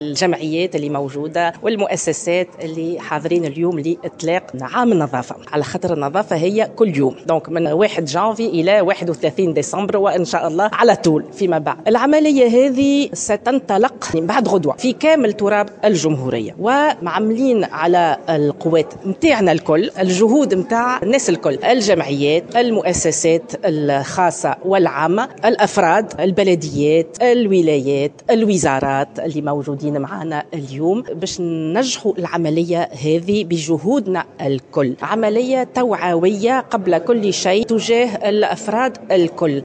الجمعيات اللي موجودة والمؤسسات اللي حاضرين اليوم لإطلاق عام النظافة، على خاطر النظافة هي كل يوم، دونك من 1 جانفي إلى 31 ديسمبر وإن شاء الله على طول فيما بعد. العملية هذه ستنطلق بعد غدوة في كامل تراب الجمهورية، ومعملين على القوات متاعنا الكل، الجهود متاع الناس الكل، الجمعيات، المؤسسات الخاصة والعامة، الأفراد، البلديات، الولايات، الوزارات اللي موجودين معنا اليوم باش ننجحوا العملية هذه بجهودنا الكل. عملية توعوية قبل كل شيء تجاه الأفراد الكل.